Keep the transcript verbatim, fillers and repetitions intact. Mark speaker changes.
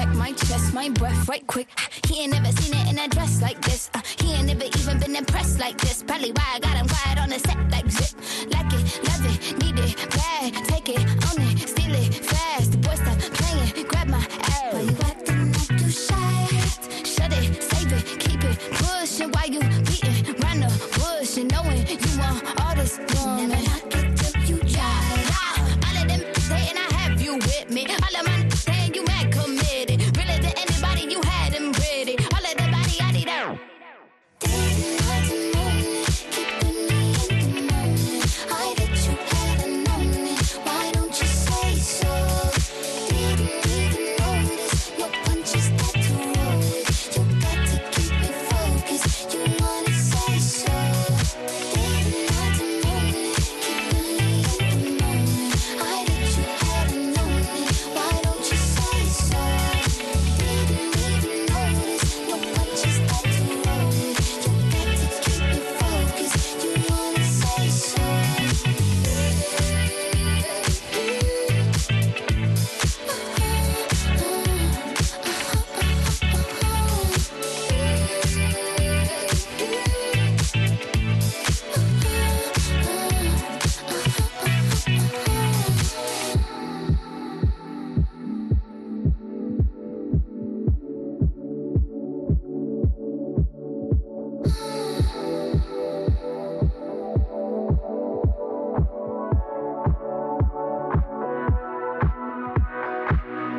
Speaker 1: check my chest, my breath right quick. He ain't never seen it in a dress like this. Uh, he ain't never even been impressed like this. Probably why I got him quiet on the set like zip. Like it, love it, need it, bad. Take it, own it, steal it, fast. The boy stop